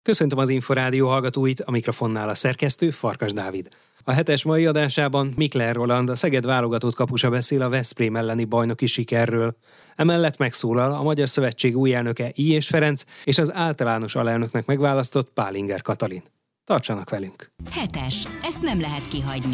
Köszöntöm az Inforádió hallgatóit, a mikrofonnál a szerkesztő Farkas Dávid. A hetes mai adásában Mikler Roland, a Szeged válogatott kapusa beszél a Veszprém elleni bajnoki sikerről. Emellett megszólal a Magyar Szövetség új elnöke Illyés Ferenc és az általános alelnöknek megválasztott Pálinger Katalin. Tartsanak velünk! Hetes. Ezt nem lehet kihagyni.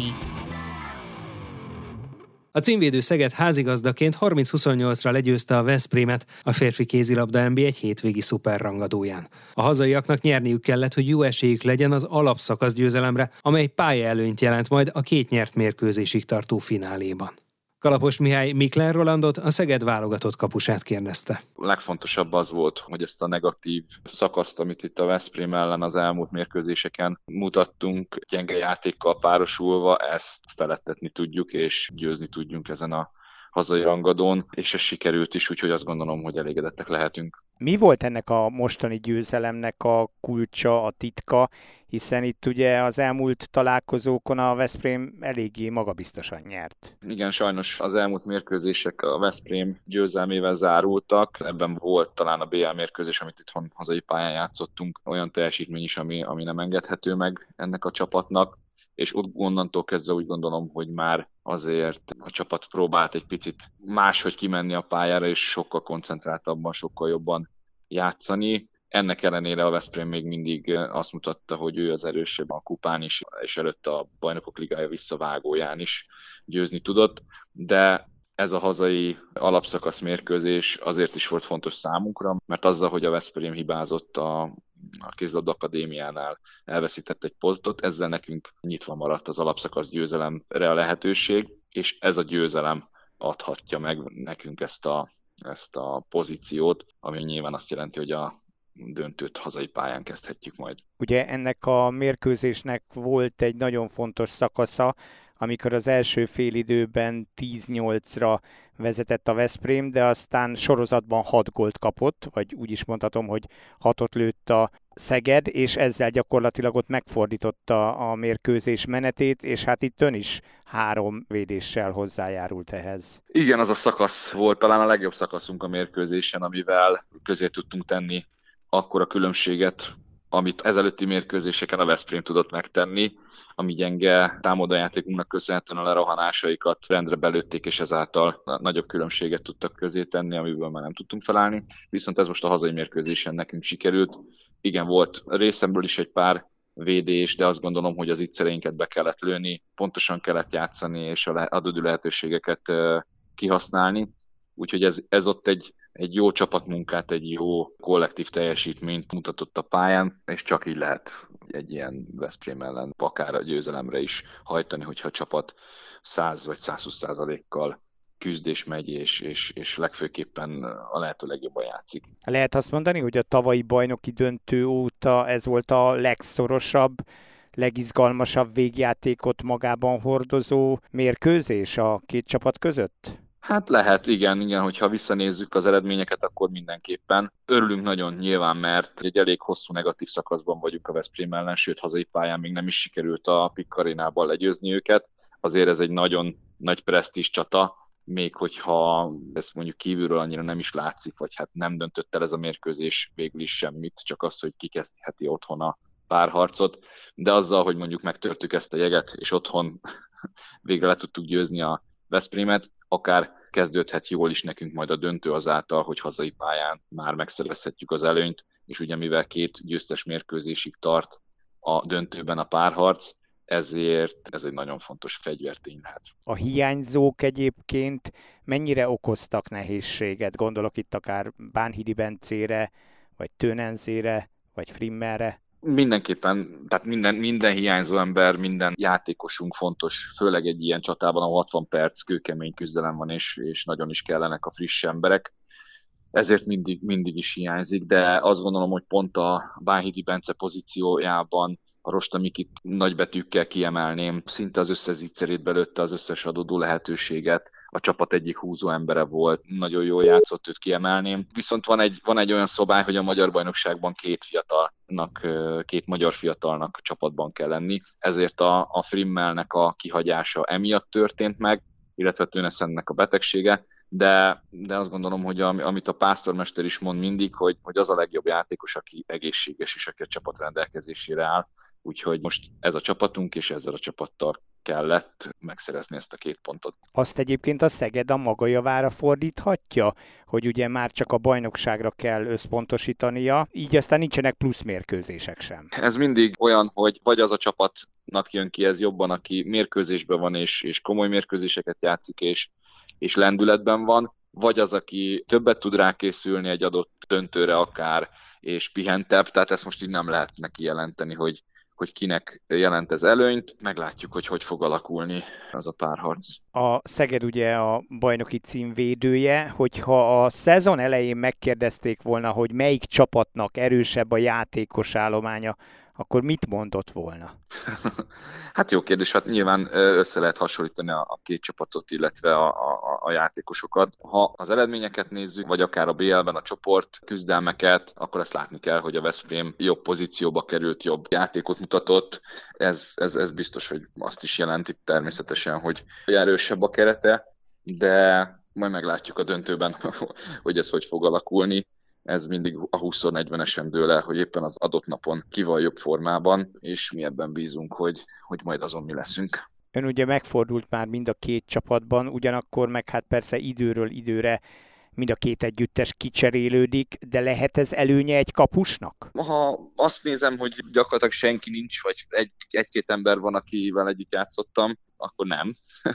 A címvédő Szeged házigazdaként 30-28-ra legyőzte a Veszprémet a férfi kézilabda NB egy hétvégi szuperrangadóján. A hazaiaknak nyerniük kellett, hogy jó esélyük legyen az alapszakasz győzelemre, amely pályaelőnyt jelent majd a két nyert mérkőzésig tartó fináléban. Kalapos Mihály Mikler Rolandot, a Szeged válogatott kapusát kérdezte. A legfontosabb az volt, hogy ezt a negatív szakaszt, amit itt a Veszprém ellen az elmúlt mérkőzéseken mutattunk, gyenge játékkal párosulva, ezt feledtetni tudjuk és győzni tudjunk ezen a hazai rangadón, és ez sikerült is, úgyhogy azt gondolom, hogy elégedettek lehetünk. Mi volt ennek a mostani győzelemnek a kulcsa, a titka, hiszen itt ugye az elmúlt találkozókon a Veszprém eléggé magabiztosan nyert. Igen, sajnos az elmúlt mérkőzések a Veszprém győzelmével zárultak. Ebben volt talán a BL mérkőzés, amit itthon hazai pályán játszottunk, olyan teljesítmény is, ami nem engedhető meg ennek a csapatnak. És onnantól kezdve úgy gondolom, hogy már azért a csapat próbált egy picit máshogy kimenni a pályára, és sokkal koncentráltabban, sokkal jobban játszani. Ennek ellenére a Veszprém még mindig azt mutatta, hogy ő az erősebb a kupán is, és előtte a Bajnokok Ligája visszavágóján is győzni tudott, de ez a hazai alapszakasz mérkőzés azért is volt fontos számunkra, mert azzal, hogy a Veszprém hibázott a Kézilabda Akadémiánál, elveszített egy posztot, ezzel nekünk nyitva maradt az alapszakasz győzelemre a lehetőség, és ez a győzelem adhatja meg nekünk ezt a pozíciót, ami nyilván azt jelenti, hogy a döntőt hazai pályán kezdhetjük majd. Ugye ennek a mérkőzésnek volt egy nagyon fontos szakasza, amikor az első félidőben 10-8-ra vezetett a Veszprém, de aztán sorozatban 6 gólt kapott, vagy úgy is mondhatom, hogy 6-ot lőtt a Szeged, és ezzel gyakorlatilag ott megfordította a mérkőzés menetét, és hát itt ön is 3 védéssel hozzájárult ehhez. Igen, az a szakasz volt talán a legjobb szakaszunk a mérkőzésen, amivel közé tudtunk tenni akkora különbséget, amit ezelőtti mérkőzéseken a Veszprém tudott megtenni, ami gyenge támadójátékunknak köszönhetően a lerohanásaikat rendre belőtték, és ezáltal nagyobb különbséget tudtak közé tenni, amiből már nem tudtunk felállni. Viszont ez most a hazai mérkőzésen nekünk sikerült. Igen, volt részemről is egy pár védés, de azt gondolom, hogy az ittszereinket be kellett lőni, pontosan kellett játszani, és a adódó lehetőségeket kihasználni. Úgyhogy ez ott egy jó csapatmunkát, egy jó kollektív teljesítményt mutatott a pályán, és csak így lehet egy ilyen Veszprém ellen akár a győzelemre is hajtani, hogyha a csapat 100 vagy 120%-kal küzd és megy, és legfőképpen a lehető legjobban játszik. Lehet azt mondani, hogy a tavalyi bajnoki döntő óta ez volt a legszorosabb, legizgalmasabb végjátékot magában hordozó mérkőzés a két csapat között? Hát lehet, igen, hogyha visszanézzük az eredményeket, akkor mindenképpen. Örülünk nagyon nyilván, mert egy elég hosszú negatív szakaszban vagyunk a Veszprém ellen, sőt hazai pályán még nem is sikerült a PIK Arénában legyőzni őket. Azért ez egy nagyon nagy presztízs csata, még hogyha ez mondjuk kívülről annyira nem is látszik, vagy hát nem döntött el ez a mérkőzés végül is semmit, csak azt, hogy kikezdheti otthon a párharcot. De azzal, hogy mondjuk megtörtük ezt a jeget, és otthon végre le tudtuk győzni a Veszprémet, akár kezdődhet jól is nekünk majd a döntő azáltal, hogy hazai pályán már megszerezhetjük az előnyt, és ugye mivel 2 győztes mérkőzésig tart a döntőben a párharc, ezért ez egy nagyon fontos fegyvertény lehet. A hiányzók egyébként mennyire okoztak nehézséget? Gondolok itt akár Bánhidi Bencére, vagy Tönenzére, vagy Frimmerre? Mindenképpen, tehát minden hiányzó ember, minden játékosunk fontos, főleg egy ilyen csatában, ahol 60 perc kőkemény küzdelem van, és nagyon is kellenek a friss emberek. Ezért mindig is hiányzik, de azt gondolom, hogy pont a Bánhidi Bence pozíciójában a Rosta Mikit nagybetűkkel kiemelném, szinte az összes zicserét belőtte, az összes adódó lehetőséget, a csapat egyik húzó embere volt, nagyon jól játszott, őt kiemelném. Viszont van egy olyan szabály, hogy a magyar bajnokságban 2 magyar fiatalnak csapatban kell lenni, ezért a Frimmelnek a kihagyása emiatt történt meg, illetve Tönnessennek a betegsége, de azt gondolom, hogy amit a pásztormester is mond mindig, hogy az a legjobb játékos, aki egészséges és aki a csapat rendelkezésére áll. Úgyhogy most ez a csapatunk, és ezzel a csapattal kellett megszerezni ezt a 2 pontot. Azt egyébként a Szeged a maga javára fordíthatja, hogy ugye már csak a bajnokságra kell összpontosítania, így aztán nincsenek plusz mérkőzések sem. Ez mindig olyan, hogy vagy az a csapatnak jön ki ez jobban, aki mérkőzésben van, és komoly mérkőzéseket játszik, és lendületben van, vagy az, aki többet tud rákészülni egy adott döntőre akár, és pihentebb, tehát ezt most így nem lehet neki jelenteni, hogy kinek jelent ez előnyt. Meglátjuk, hogy fog alakulni az a párharc. A Szeged ugye a bajnoki cím védője, hogyha a szezon elején megkérdezték volna, hogy melyik csapatnak erősebb a játékos állománya, akkor mit mondott volna? Hát jó kérdés, hát nyilván össze lehet hasonlítani a 2 csapatot, illetve a játékosokat. Ha az eredményeket nézzük, vagy akár a BL-ben a csoport küzdelmeket, akkor azt látni kell, hogy a Veszprém jobb pozícióba került, jobb játékot mutatott. Ez biztos, hogy azt is jelenti természetesen, hogy erősebb a kerete, de majd meglátjuk a döntőben, hogy ez hogy fog alakulni. Ez mindig a 20-40-esen dől el, hogy éppen az adott napon ki van jobb formában, és mi ebben bízunk, hogy majd azon mi leszünk. Ön ugye megfordult már mind a 2 csapatban, ugyanakkor meg hát persze időről időre mind a 2 együttes kicserélődik, de lehet ez előnye egy kapusnak? Ha azt nézem, hogy gyakorlatilag senki nincs, vagy egy-két ember van, akivel együtt játszottam, akkor nem.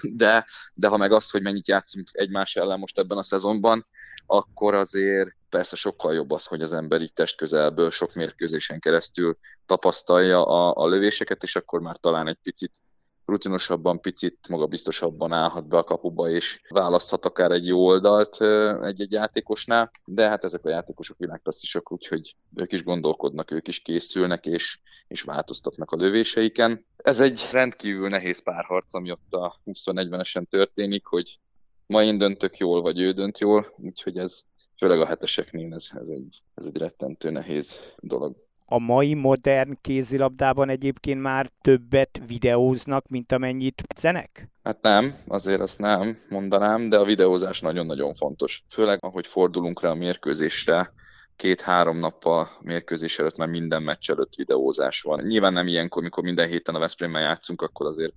De ha meg az, hogy mennyit játszunk egymás ellen most ebben a szezonban, akkor azért persze sokkal jobb az, hogy az ember így testközelből sok mérkőzésen keresztül tapasztalja a lövéseket, és akkor már talán egy picit rutinosabban, picit magabiztosabban állhat be a kapuba, és választhat akár egy jó oldalt egy-egy játékosnál, de hát ezek a játékosok világklasszisok, úgyhogy ők is gondolkodnak, ők is készülnek, és változtatnak a lövéseiken. Ez egy rendkívül nehéz párharc, ami ott a 20-40-esen történik, hogy ma én döntök jól, vagy ő dönt jól, úgyhogy ez főleg a heteseknél ez egy rettentő nehéz dolog. A mai modern kézilabdában egyébként már többet videóznak, mint amennyit edzenek? Hát nem, azért azt nem mondanám, de a videózás nagyon-nagyon fontos. Főleg, ahogy fordulunk rá a mérkőzésre, 2-3 nappal mérkőzés előtt már minden meccs előtt videózás van. Nyilván nem ilyenkor, mikor minden héten a Veszprémmel játszunk, akkor azért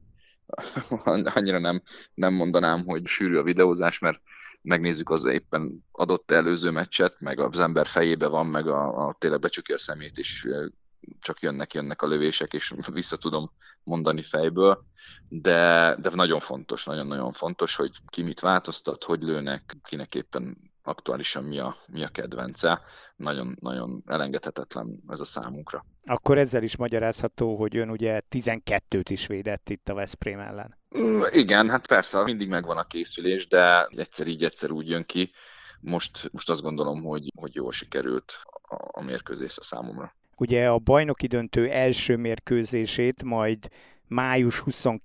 annyira nem mondanám, hogy sűrű a videózás, mert megnézzük az éppen adott előző meccset, meg az ember fejébe van, meg tényleg becsukja a szemét, és csak jönnek a lövések, és vissza tudom mondani fejből, de nagyon fontos, nagyon-nagyon fontos, hogy ki mit változtat, hogy lőnek, kinek éppen aktuálisan mi a kedvence. Nagyon elengedhetetlen ez a számunkra. Akkor ezzel is magyarázható, hogy ön ugye 12-t is védett itt a Veszprém ellen. Igen, hát persze, mindig megvan a készülés, de egyszer így, egyszer úgy jön ki. Most azt gondolom, hogy jól sikerült a mérkőzés a számomra. Ugye a bajnoki döntő első mérkőzését majd május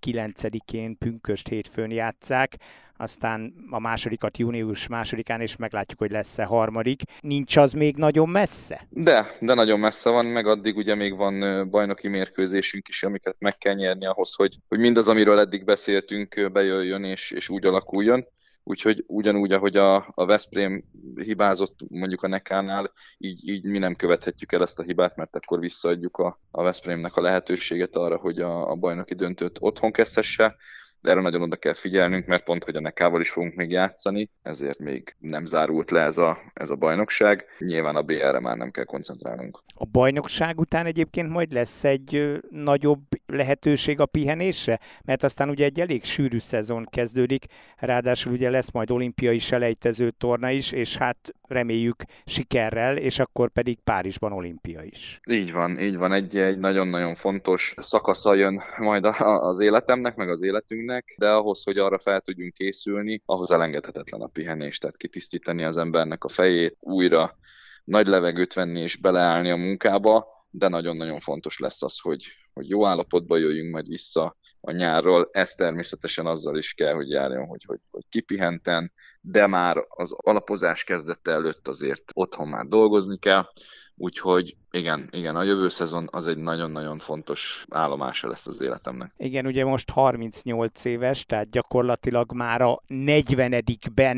29-én pünkösd hétfőn játsszák, aztán a másodikat június 2-án, és meglátjuk, hogy lesz-e harmadik. Nincs az még nagyon messze? De nagyon messze van, meg addig ugye még van bajnoki mérkőzésünk is, amiket meg kell nyerni ahhoz, hogy mindaz, amiről eddig beszéltünk, bejöjjön és úgy alakuljon. Úgyhogy ugyanúgy, ahogy a Veszprém hibázott mondjuk a Nekánál, így mi nem követhetjük el ezt a hibát, mert akkor visszaadjuk a Veszprémnek a lehetőséget arra, hogy a bajnoki döntőt otthon kezdhesse. De erre nagyon oda kell figyelnünk, mert pont, hogy a Nekával is fogunk még játszani, ezért még nem zárult le ez a bajnokság. Nyilván a BL-re már nem kell koncentrálnunk. A bajnokság után egyébként majd lesz egy nagyobb lehetőség a pihenésre? Mert aztán ugye egy elég sűrű szezon kezdődik, ráadásul ugye lesz majd olimpiai selejtező torna is, és hát reméljük sikerrel, és akkor pedig Párizsban olimpia is. Így van. Egy nagyon-nagyon fontos szakasza jön majd az életemnek, meg az életünknek, de ahhoz, hogy arra fel tudjunk készülni, ahhoz elengedhetetlen a pihenés, tehát kitisztítani az embernek a fejét, újra nagy levegőt venni és beleállni a munkába, de nagyon-nagyon fontos lesz az, hogy jó állapotba jöjjünk majd vissza a nyárról. Ez természetesen azzal is kell, hogy járjon, hogy kipihenten, de már az alapozás kezdete előtt azért otthon már dolgozni kell. Úgyhogy igen, a jövő szezon az egy nagyon-nagyon fontos állomása lesz az életemnek. Igen, ugye most 38 éves, tehát gyakorlatilag már a 40-ben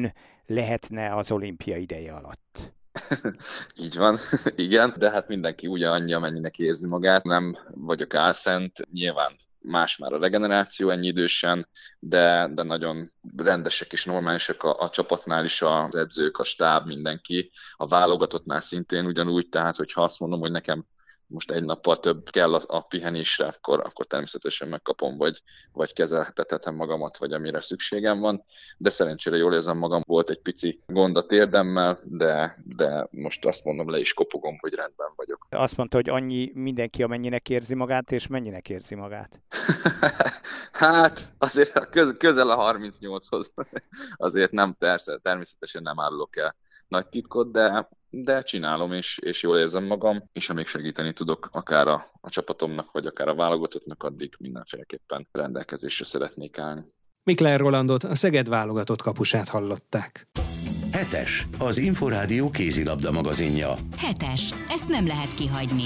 lehetne az olimpia ideje alatt. Így van, igen, de hát mindenki ugyanannyi, amennyinek érzi magát. Nem vagyok álszent, nyilván más már a regeneráció ennyi idősen, de nagyon rendesek és normálisak a csapatnál is az edzők, a stáb, mindenki. A válogatottnál szintén ugyanúgy, tehát hogyha azt mondom, hogy nekem most egy nappal több kell a pihenésre, akkor természetesen megkapom, vagy kezeltethetem magamat, vagy amire szükségem van. De szerencsére jól érzem magam, volt egy pici gond a térdemmel, de most azt mondom, le is kopogom, hogy rendben vagyok. Azt mondta, hogy annyi mindenki, amennyinek érzi magát, és mennyinek érzi magát? Hát azért közel a 38-hoz. Azért nem, természetesen nem árulok el nagy titkot, de csinálom, és jól érzem magam, és amíg segíteni tudok akár a csapatomnak, vagy akár a válogatottnak, addig mindenféleképpen rendelkezésre szeretnék állni. Mikler Rolandot, a Szeged válogatott kapusát hallották. 7-es, az Inforádió kézilabda magazinja. 7-es, ezt nem lehet kihagyni.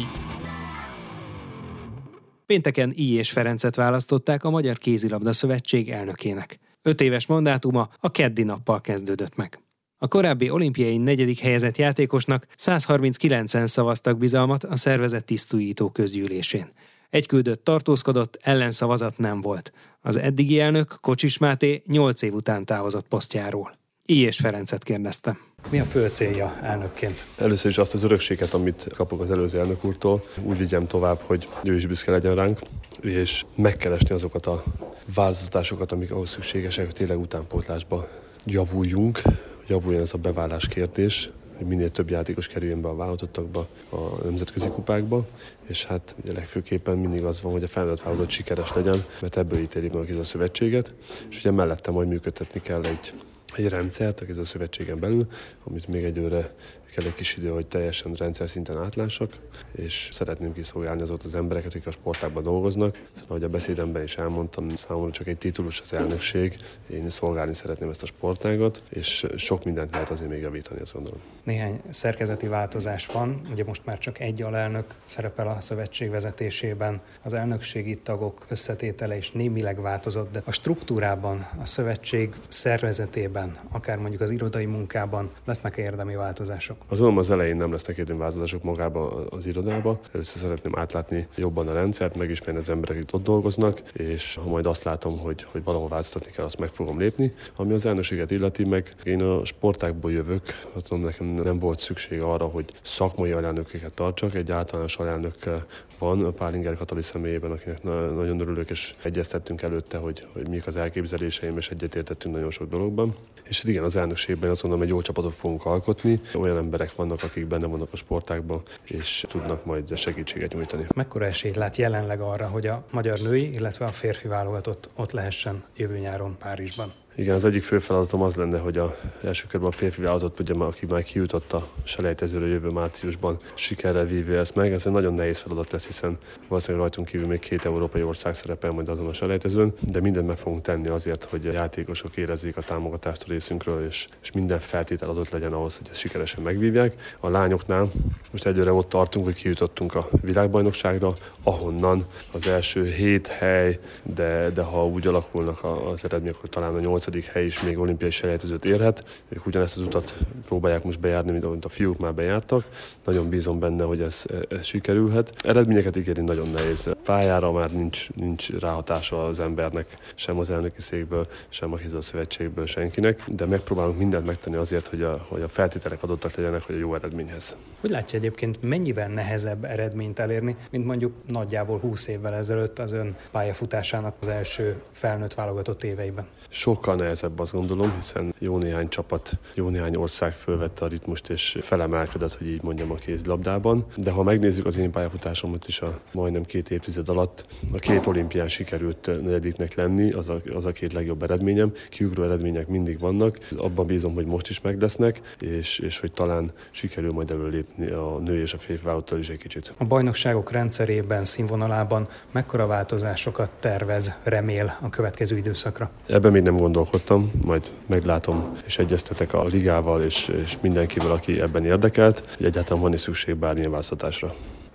Pénteken I. Ferencet választották a Magyar Kézilabda Szövetség elnökének. 5 éves mandátuma a keddi nappal kezdődött meg. A korábbi olimpiai 4. helyezett játékosnak 139-en szavaztak bizalmat a szervezet tisztújító közgyűlésén. Egy küldött tartózkodott, ellenszavazat nem volt. Az eddigi elnök, Kocsis Máté 8 év után távozott posztjáról. I. Ferencet kérdezte. Mi a fő célja elnökként? Először is azt az örökséget, amit kapok az előző elnök úrtól, úgy vigyem tovább, hogy ő is büszke legyen ránk, és megkeresni azokat a változtatásokat, amik ahhoz szükségesek, hogy tényleg utánpótlásba javuljunk, javuljon ez a beválás kérdés, hogy minél több játékos kerüljön be a válogatottakba, a nemzetközi kupákba, és hát ugye legfőképpen mindig az van, hogy a felnőtt válogatott sikeres legyen, mert ebből ítéli meg a szövetséget, és ugye mellette majd működtetni kell egy rendszert a szövetségen belül, amit még egyőre kell egy kis idő, hogy teljesen rendszer szinten átlássak, és szeretném kiszolgálni azokat az embereket, akik a sportágban dolgoznak. Szóval, ahogy a beszédemben is elmondtam, számomra csak egy titulus az elnökség, én szolgálni szeretném ezt a sportágat, és sok mindent lehet azért még javítani, azt gondolom. Néhány szerkezeti változás van, ugye most már csak egy alelnök szerepel a szövetség vezetésében, az elnökségi tagok összetétele is némileg változott, de a struktúrában, a szövetség szervezetében, akár mondjuk az irodai munkában lesznek érdemi változások? Azonban az elején nem lesznek érdemi változások magába az irodába. Először szeretném átlátni jobban a rendszert, megismerni az emberek, akik ott dolgoznak, és ha majd azt látom, hogy valahol változtatni kell, azt meg fogom lépni. Ami az elnökséget illeti, meg én a sportákból jövök, azt mondom, nekem nem volt szükség arra, hogy szakmai alelnököket tartsak. Egy általános alelnök van, a Pálinger Katali személyében, akinek nagyon örülök, és egyeztettünk előtte, hogy mik az elképzeléseim, és egyetértettünk nagyon sok dologban. És igen, az elnökségben azt mondom, egy jó csapatot fogunk alkotni. Olyan emberek vannak, akik benne vannak a sportákban, és tudnak majd segítséget nyújtani. Mekkora esélyt lát jelenleg arra, hogy a magyar női, illetve a férfi válogatott ott lehessen jövő nyáron Párizsban? Igen, az egyik fő feladatom az lenne, hogy az első körben a férfi válogatott, ugye, aki már kijutott a selejtezőre jövő márciusban, sikerrel vívja ezt meg. Ez egy nagyon nehéz feladat lesz, hiszen valószínűleg rajtunk kívül még 2 európai ország szerepel majd azon a selejtezőn, de mindent meg fogunk tenni azért, hogy a játékosok érezzék a támogatást a részünkről, és minden feltétel adott legyen ahhoz, hogy ezt sikeresen megvívják. A lányoknál most egyőre ott tartunk, hogy kijutottunk a világbajnokságra, ahonnan az első 7 hely, de ha úgy alakulnak az eredmények, akkor talán a 8. hely is még olimpiai selejtezőt érhet. Ők ugyanezt az utat próbálják most bejárni, mint a fiúk már bejártak. Nagyon bízom benne, hogy ez sikerülhet. Eredményeket ígérni nagyon nehéz. Pályára már nincs ráhatása az embernek, sem az elnöki székből, sem a szövetségből, senkinek, de megpróbálunk mindent megtenni azért, hogy a feltételek adottak legyenek, hogy a jó eredményhez. Hogy látja egyébként, mennyivel nehezebb eredményt elérni, mint mondjuk nagyjából 20 évvel ezelőtt az ön pályafutásának az első felnőtt válogatott éveiben? Sokkal nehezebb, azt gondolom, hiszen jó néhány csapat, jó néhány ország fölvette a ritmust és felemelkedett, hogy így mondjam, a kézilabdában. De ha megnézzük az én pályafutásomat is a majdnem 2 évtized alatt, a 2 olimpián sikerült negyediknek lenni, az a 2 legjobb eredményem. Kiugró eredmények mindig vannak, abban bízom, hogy most is meg lesznek, és hogy talán sikerül majd előlépni a női és a férfi válogatottal is egy kicsit. A bajnokságok rendszerében, színvonalában mekkora változásokat tervez, remél a következő időszakra? Ebben még nem gondolkodtam, majd meglátom és egyeztetek a ligával és mindenkivel, aki ebben érdekelt, hogy egyáltalán van-e szükség bármilyen változtatásra.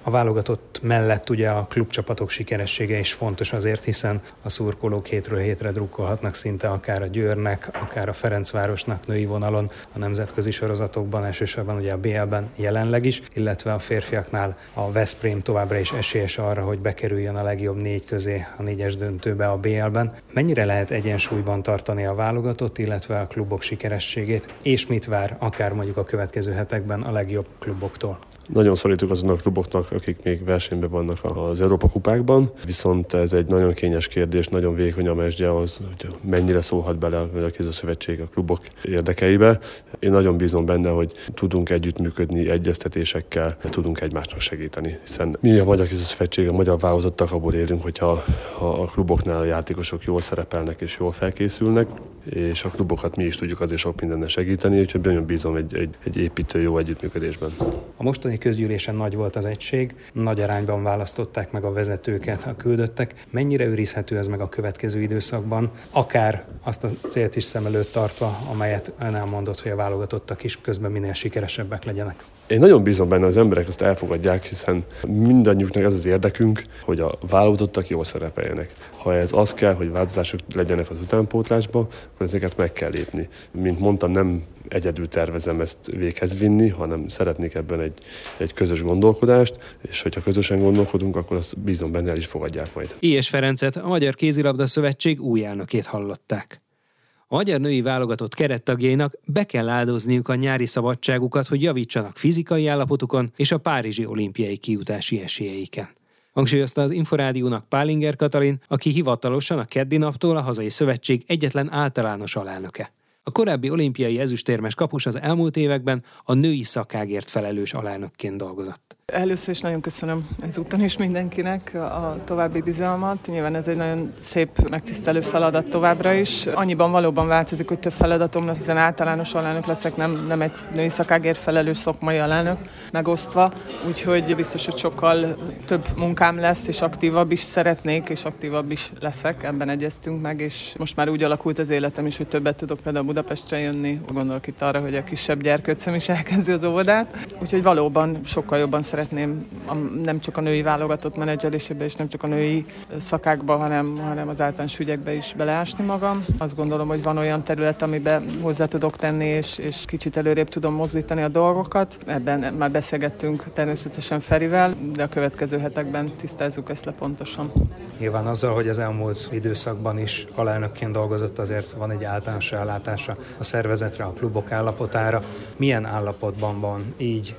A válogatott mellett ugye a klubcsapatok sikeressége is fontos azért, hiszen a szurkolók hétről hétre drukkolhatnak szinte akár a Győrnek, akár a Ferencvárosnak női vonalon, a nemzetközi sorozatokban, elsősorban ugye a BL-ben jelenleg is, illetve a férfiaknál a Veszprém továbbra is esélyes arra, hogy bekerüljön a legjobb 4 közé a 4-es döntőbe a BL-ben. Mennyire lehet egyensúlyban tartani a válogatott, illetve a klubok sikerességét, és mit vár akár mondjuk a következő hetekben a legjobb kluboktól? Nagyon szorítunk azonnak a kluboknak, akik még versenyben vannak az Európa kupákban, viszont ez egy nagyon kényes kérdés, nagyon vékony a mesdje ahhoz, hogy mennyire szólhat bele a kézilabda-szövetség a klubok érdekeibe. Én nagyon bízom benne, hogy tudunk együttműködni, egyeztetésekkel, tudunk egymásnak segíteni, hiszen mi a Magyar Kézilabda-szövetség, a magyar válogatottak abból élünk, hogyha a kluboknál a játékosok jól szerepelnek és jól felkészülnek, és a klubokat mi is tudjuk azért sok mindennel segíteni, úgyhogy nagyon bízom egy építő jó együttműködésben. A mostani közgyűlésen nagy volt az egység, nagy arányban választották meg a vezetőket, a küldöttek. Mennyire őrizhető ez meg a következő időszakban, akár azt a célt is szem előtt tartva, amelyet ön elmondott, hogy a válogatottak is közben minél sikeresebbek legyenek? Én nagyon bízom benne, az emberek ezt elfogadják, hiszen mindannyiuknak ez az érdekünk, hogy a válogatottak jól szerepeljenek. Ha ez az kell, hogy változások legyenek az utánpótlásba, akkor ezeket meg kell lépni. Mint mondtam, nem egyedül tervezem ezt véghez vinni, hanem szeretnék ebben egy közös gondolkodást, és hogyha közösen gondolkodunk, akkor azt bízom benne, el is fogadják majd. Ilyes Ferencet, a Magyar Kézilabda Szövetség új elnökét hallották. A magyar női válogatott kerettagjainak be kell áldozniuk a nyári szabadságukat, hogy javítsanak fizikai állapotukon és a párizsi olimpiai kijutási esélyeiken. Hangsúlyozta az Inforádiónak Pálinger Katalin, aki hivatalosan a keddi naptól a hazai szövetség egyetlen általános alelnöke. A korábbi olimpiai ezüstérmes kapus az elmúlt években a női szakágért felelős alelnökként dolgozott. Először is nagyon köszönöm ezúton is mindenkinek a további bizalmat. Nyilván ez egy nagyon szép, megtisztelő feladat továbbra is. Annyiban valóban változik, hogy több feladatom lesz, hiszen általános alelnök leszek, nem egy női szakágért felelős szakmai alelnök megosztva. Úgyhogy biztos, hogy sokkal több munkám lesz, és aktívabb is szeretnék, és aktívabb is leszek. Ebben egyeztünk meg, és most már úgy alakult az életem is, hogy többet tudok például Budapestre jönni. Gondolok itt arra, hogy a kisebb gyerkőcöm is elkezdi az óvodát. Úgyhogy valóban sokkal jobban szeretném nem csak a női válogatott menedzselésébe és nem csak a női szakákba, hanem az általános ügyekbe is beleásni magam. Azt gondolom, hogy van olyan terület, amiben hozzá tudok tenni, és kicsit előrébb tudom mozdítani a dolgokat. Ebben már beszélgettünk természetesen Ferivel, de a következő hetekben tisztázzuk ezt le pontosan. Nyilván azzal, hogy az elmúlt időszakban is alelnökként dolgozott, azért van egy általános rálátása a szervezetre, a klubok állapotára. Milyen állapotban van így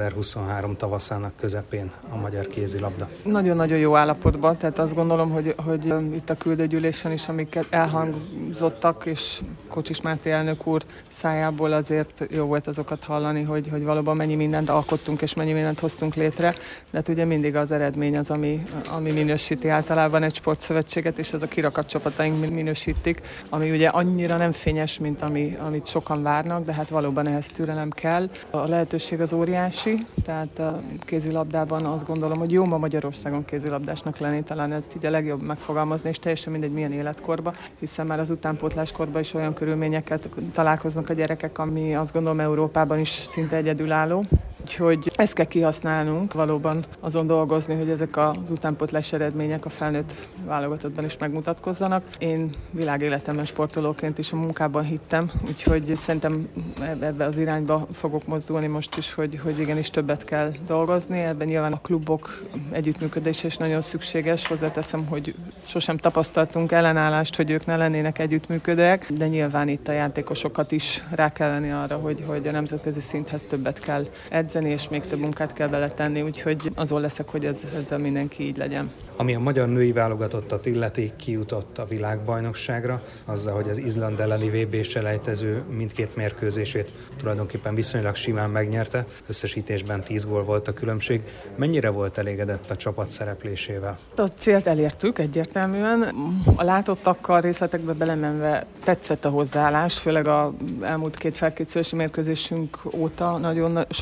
2023 tavaszának közepén a magyar kézilabda? Nagyon-nagyon jó állapotban, tehát azt gondolom, hogy itt a küldőgyűlésen is, amiket elhangzottak, és Kocsis Máté elnök úr szájából azért jó volt azokat hallani, hogy valóban mennyi mindent alkottunk, és mennyi mindent hoztunk létre, de hát ugye mindig az eredmény az, ami minősíti általában egy sportszövetséget, és ez a kirakat csapataink minősítik, ami ugye annyira nem fényes, mint amit sokan várnak, de hát valóban ehhez türelem kell. A lehetőség az óriási, tehát a kézilabdában azt gondolom, hogy jó ma Magyarországon kézilabdásnak lenni, talán ezt így a legjobb megfogalmazni, és teljesen mindegy milyen életkorba, hiszen már az utánpótláskorban is olyan körülményeket találkoznak a gyerekek, ami azt gondolom Európában is szinte egyedülálló. Úgyhogy ezt kell kihasználnunk, valóban azon dolgozni, hogy ezek az utánpótlás eredmények a felnőtt válogatottban is megmutatkozzanak. Én világéletemben sportolóként is a munkában hittem, úgyhogy szerintem ebbe az irányba fogok mozdulni most is, hogy igenis többet kell dolgozni. Ebben nyilván a klubok együttműködése is nagyon szükséges. Hozzáteszem, hogy sosem tapasztaltunk ellenállást, hogy ők ne lennének együttműködőek, de nyilván itt a játékosokat is rá kell lenni arra, hogy a nemzetközi szinthez többet kell edzeni, és még több munkát kell beletenni, úgyhogy azon leszek, hogy ezzel mindenki így legyen. Ami a magyar női válogatottat illeti, kijutott a világbajnokságra, azzal, hogy az Izland elleni VB-selejtező mindkét mérkőzését tulajdonképpen viszonylag simán megnyerte, összesítésben 10 gól volt a különbség. Mennyire volt elégedett a csapat szereplésével? A célt elértük egyértelműen. A látottakkal részletekbe belemenve tetszett a hozzáállás, főleg az elmúlt 2 felkészülési mérkőzésünk óta nagyon sok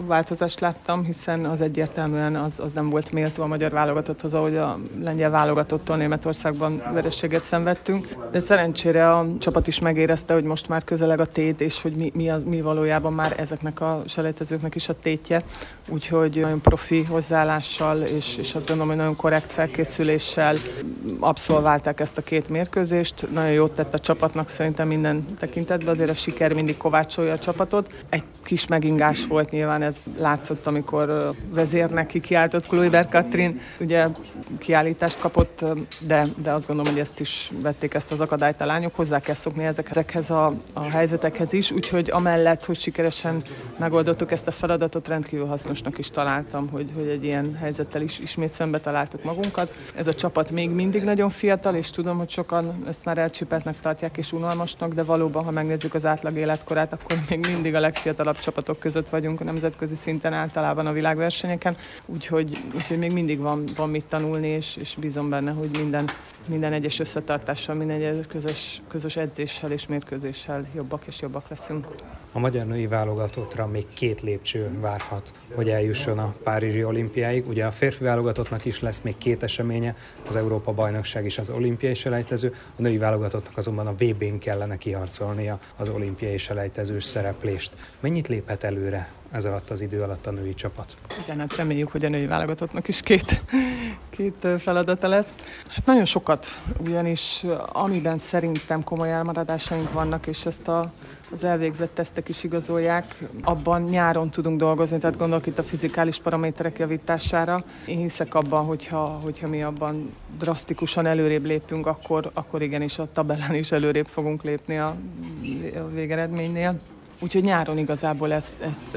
változást láttam, hiszen az egyértelműen az nem volt méltó a magyar válogatotthoz, ahogy a lengyel válogatottól Németországban vereséget szenvedtünk. De szerencsére a csapat is megérezte, hogy most már közeleg a tét, és hogy mi valójában már ezeknek a selejtezőknek is a tétje. Úgyhogy nagyon profi hozzáállással, és azt gondolom, hogy nagyon korrekt felkészüléssel abszolválták ezt a két mérkőzést. Nagyon jót tett a csapatnak szerintem minden tekintetben, azért a siker mindig kovácsolja a csapatot. Egy kis megingás volt nyilván, ez látszott, amikor vezérnek kikiáltott Kluivert Katrin, ugye kiállítást kapott, de azt gondolom, hogy ezt is vették ezt az akadályt a lányok, hozzá kell szokni ezekhez a helyzetekhez is, úgyhogy amellett, hogy sikeresen megoldottuk ezt a feladatot, rendkívül hasznosnak is találtam, hogy egy ilyen helyzettel is ismét szembe találtuk magunkat. Ez a csapat még mindig nagyon fiatal, és tudom, hogy sokan ezt már elcsipetnek tartják és unalmasnak, de valóban, ha megnézzük az átlag életkorát, akkor még mindig a legfiatalabb csapatok között vagyunk a nemzetközi szinten általában a világversenyeken, úgyhogy még mindig van mit tanulni, és bízom benne, hogy minden egyes összetartással, minden egyes közös edzéssel és mérkőzéssel jobbak és jobbak leszünk. A magyar női válogatottra még 2 lépcső várhat, hogy eljusson a párizsi olimpiáig. Ugye a férfi válogatottnak is lesz még 2 eseménye, az Európa-bajnokság és az olimpiai selejtező. A női válogatottnak azonban a VB-n kellene kiharcolnia az olimpiai selejtezős szereplést. Mennyit léphet előre ez alatt az idő alatt a női csapat? Igen, hát reméljük, hogy a női válogatottnak is két feladata lesz. Hát nagyon sokat, ugyanis amiben szerintem komoly elmaradásaink vannak, és ezt az elvégzett tesztek is igazolják, abban nyáron tudunk dolgozni, tehát gondolok itt a fizikális paraméterek javítására. Én hiszek abban, hogyha mi abban drasztikusan előrébb lépünk, akkor igenis a tabellán is előrébb fogunk lépni a végeredménynél. Úgyhogy nyáron igazából ezt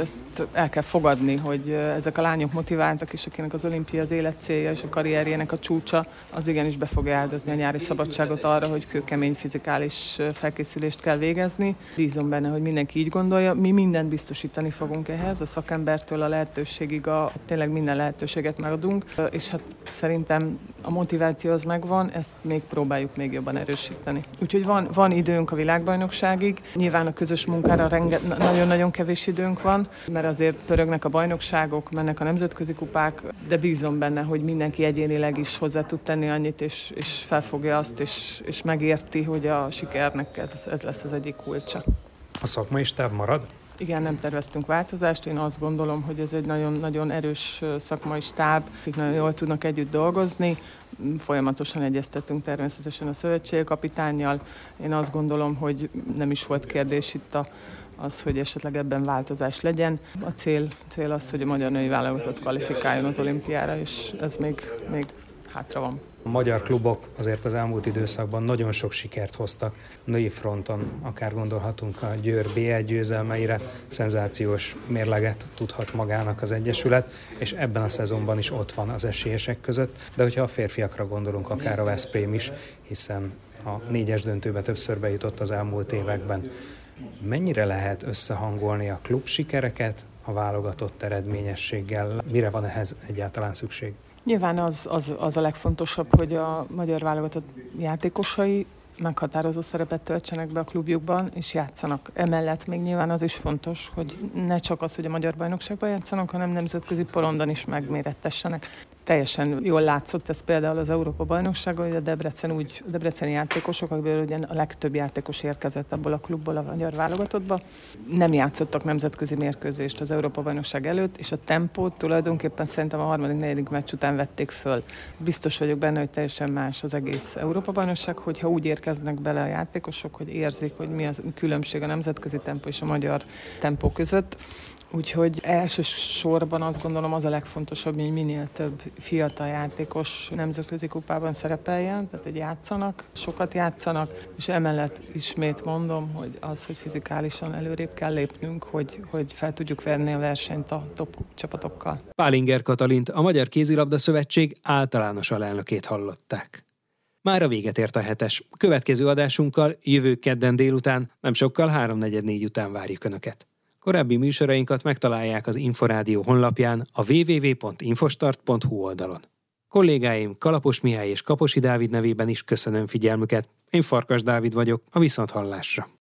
el kell fogadni, hogy ezek a lányok motiváltak, és akinek az olimpia az életcélja és a karrierjének a csúcsa, az igenis be fogja áldozni a nyári szabadságot arra, hogy kőkemény fizikális felkészülést kell végezni. Bízom benne, hogy mindenki így gondolja. Mi mindent biztosítani fogunk ehhez, a szakembertől a lehetőségig, tényleg minden lehetőséget megadunk, és hát szerintem a motiváció az megvan, ezt még próbáljuk még jobban erősíteni. Úgyhogy van időnk a világbajnokságig, nyilván a közös munkára nagyon-nagyon kevés időnk van, mert azért pörögnek a bajnokságok, mennek a nemzetközi kupák, de bízom benne, hogy mindenki egyénileg is hozzá tud tenni annyit, és felfogja azt, és megérti, hogy a sikernek ez lesz az egyik kulcsa. A szakmai stáb marad? Igen, nem terveztünk változást. Én azt gondolom, hogy ez egy nagyon-nagyon erős szakmai stáb, akik nagyon jól tudnak együtt dolgozni. Folyamatosan egyeztetünk természetesen a szövetségkapitánnyal. Én azt gondolom, hogy nem is volt kérdés itt az, hogy esetleg ebben változás legyen. A cél az, hogy a magyar női válogatott kvalifikáljon az olimpiára, és ez még hátra van. A magyar klubok azért az elmúlt időszakban nagyon sok sikert hoztak. Női fronton akár gondolhatunk a Győr B1 győzelmeire, szenzációs mérleget tudhat magának az egyesület, és ebben a szezonban is ott van az esélyesek között, de hogyha a férfiakra gondolunk, akár a Veszprém is, hiszen a 4-es döntőbe többször bejutott az elmúlt években. Mennyire lehet összehangolni a klub sikereket a válogatott eredményességgel? Mire van ehhez egyáltalán szükség? Nyilván az a legfontosabb, hogy a magyar válogatott játékosai meghatározó szerepet töltsenek be a klubjukban, és játszanak. Emellett még nyilván az is fontos, hogy ne csak az, hogy a magyar bajnokságban játszanak, hanem nemzetközi porondon is megmérettessenek. Teljesen jól látszott ez például az Európa-bajnokságon, hogy a debreceni játékosok, akiből ugye a legtöbb játékos érkezett abból a klubból a magyar válogatottba, nem játszottak nemzetközi mérkőzést az Európa-bajnokság előtt, és a tempót tulajdonképpen szerintem a 3.-4. meccs után vették föl. Biztos vagyok benne, hogy teljesen más az egész Európa-bajnokság, hogyha úgy érkeznek bele a játékosok, hogy érzik, hogy mi a különbség a nemzetközi tempó és a magyar tempó között. Úgyhogy elsősorban azt gondolom az a legfontosabb, hogy minél több fiatal játékos nemzetközi kupában szerepeljen, tehát hogy játszanak, sokat játszanak, és emellett ismét mondom, hogy az, hogy fizikálisan előrébb kell lépnünk, hogy fel tudjuk verni a versenyt a top csapatokkal. Pálinger Katalint, a Magyar Kézilabda Szövetség általános alelnökét hallották. Mára véget ért a hetes. Következő adásunkkal jövő kedden délután, nem sokkal 3:44 után várjuk Önöket. Korábbi műsorainkat megtalálják az Inforádió honlapján, a www.infostart.hu oldalon. Kollégáim Kalapos Mihály és Kaposi Dávid nevében is köszönöm figyelmüket. Én Farkas Dávid vagyok, a viszonthallásra.